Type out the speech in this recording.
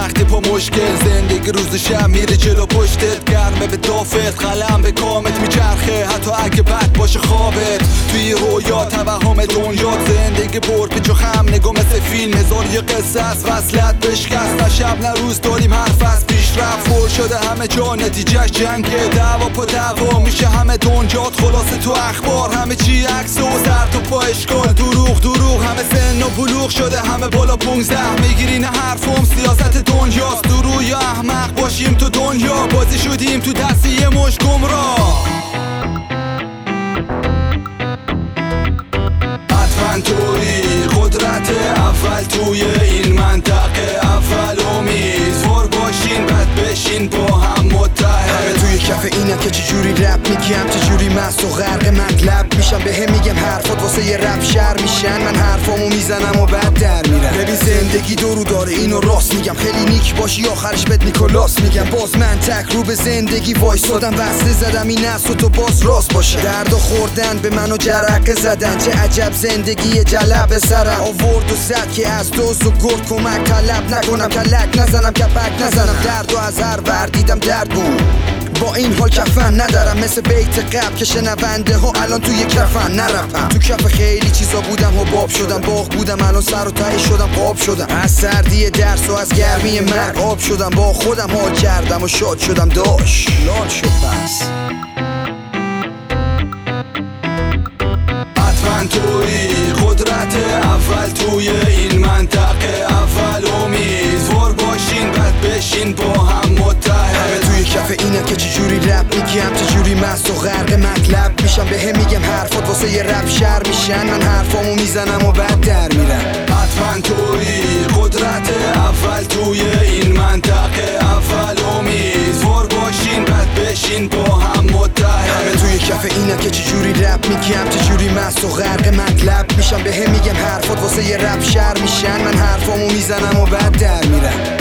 وقتی پا مشکل زندگی روز شب میره جلو پشتت، گرمه به دافت، قلم به کامت میچرخه حتی اگه بد باشه خوابت. توی رویا توهم دنیات زندگی پر پیچ و خم، نگاه مثل فیلم هزار یه قصه است، وصلت بشکست. نه شب نه روز داریم حرف از پیشرفت، پر شده همه جا نتیجهش جنگه، دعوا پا دعوا میشه همه دنیات، خلاصه تو اخبار همه چی عکس و زرد و پا اشکال، دروغ همه سن و بلوغ شده همه بالا 15 میگیری نه حرفم سیاست دنیاست. درو یا احمق باشیم تو دنیا، بازی شدیم تو دستی یه مش گمراه. حتما توی قدرت اول توی این منطقه، اول امیدوار باشین بعد بشین با هم متحد. همه توی کف اینم که چجوری رپ میگم، چجوری مست و غرق مطلب میشم، به هم میگم حرفات واسه یه رپ شر میشن، من حرفامو میزنم و بعد در میرم. ببین زندگی دورو داره اینو راست میگم، خیلی نیک باشی آخرش بهت نیکولاس میگم. باز من تک رو به زندگی وایسادم، بسته زدم این است و تو باز راست باشه. درد و خوردن به منو جرقه زدن، چه عجب زندگی جلب سرم آورد و زد که از دوست و گرد کمک طلب نکنم، کلک نزنم کپک نزنم. درد و از هر ور دیدم درد بود، با این حال کفن ندارم، مثل بیت قبل که شنونده ها الان توی کفن نرپم. تو کف خیلی چیزا بودم و باب شدم، باغ بودم الان سر و ته شدم قاب شدم، از سردی درس و از گرمی مرگ آب شدم، با خودم حال کردم و شاد شدم، داش لال شد پس. حتما توی قدرت اول توی این منطقه، اول امیدوار باشین بعد بشین با هم متحد. همه توی کف اینم که چجوری رپ میگم، چجوری مست و غرق مطلب میشم، به هم میگم حرفات واسه یه رپ شر میشن، من حرفامو میزنم و بعد در میرم. حتما توی قدرت اول توی این منطقه، اول امیدوار باشین بعد بشین با هم متحد. همه توی کف اینم که چجوری رپ میگم، چجوری مست و غرق مطلب میشم، به هم میگم حرفات واسه یه رپ شر میشن، من حرفامو میزنم و بعد در میرم.